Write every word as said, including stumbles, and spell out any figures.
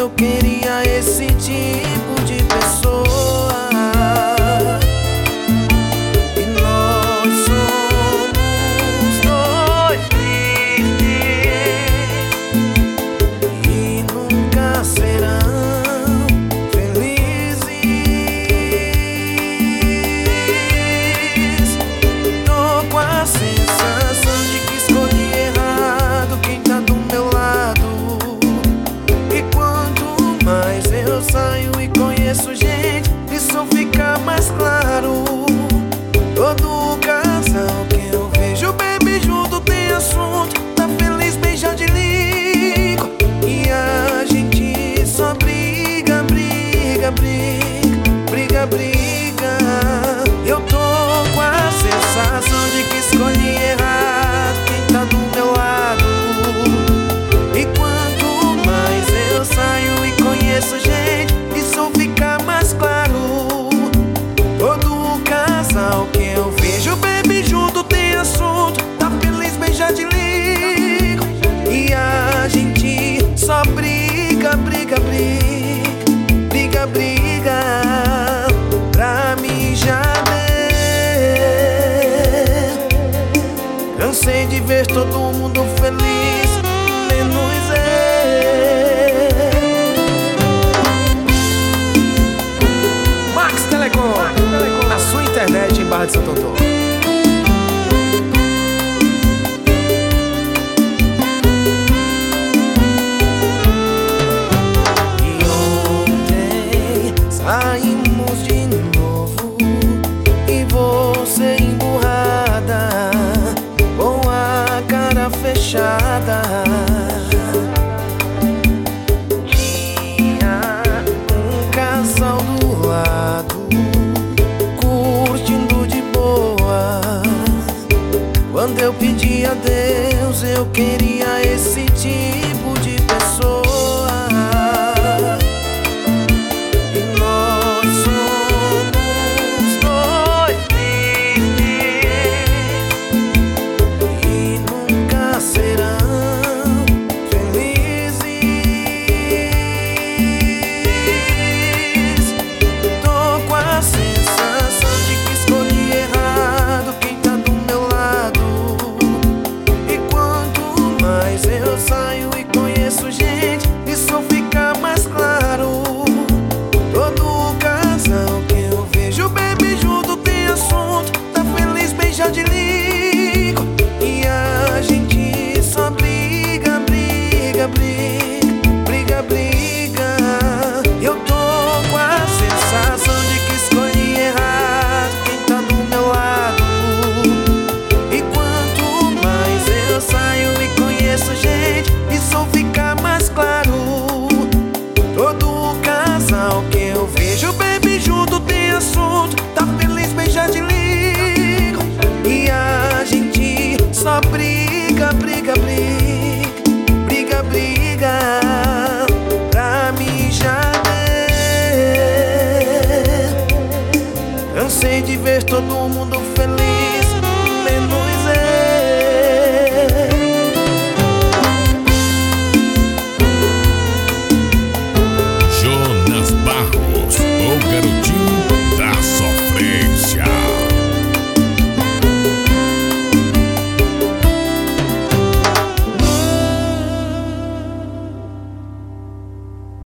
eu queria esse tipo de pessoa. E nós somos dois tristes e nunca serão felizes. Tô com a sensação de que escolhi errado quem tá do meu lado. E quanto mais eu saio e conheço gente, isso fica mais claro. Todo casal que eu vejo bebe junto tem assunto, tá feliz, beija de língua. E a gente só briga, briga, briga, briga, briga. Eu tô com a sensação de que escolhi errado quem tá do meu lado. E quanto mais eu saio e conheço gente, isso fica mais claro. Todo casal que eu vejo bebe junto tem assunto, tá feliz, beija de língua. E a gente só briga, briga, briga, briga, briga. Pra mim já deu. Cansei de ver todo mundo feliz, menos eu. Max Telecom, a sua internet em Barra de Santo Antônio. E ontem saímos de novo e você emburrada, com a cara fechada. Tinha um casal do lado, curtindo de boa. Quando eu pedi a Deus, eu queria esse tipo de pessoa. E nós somos dois tristes e nunca serão felizes. Tô com a sensação de que escolhi errado quem tá do meu lado. E quanto mais eu saio e conheço gente, isso fica mais claro. Todo casal que eu vejo bebe junto tem assunto, tá feliz, beija de língua. E a gente só briga, briga, briga, briga, briga. Eu tô com a sensação de que escolhi errado quem tá do meu lado. E quanto mais eu saio e conheço gente, isso fica mais claro. Todo casal que eu vejo bebe junto tem assunto, tá feliz, beija de língua. E a gente só briga, briga, briga, briga, briga. Pra mim já deu. Cansei de ver todo mundo feliz,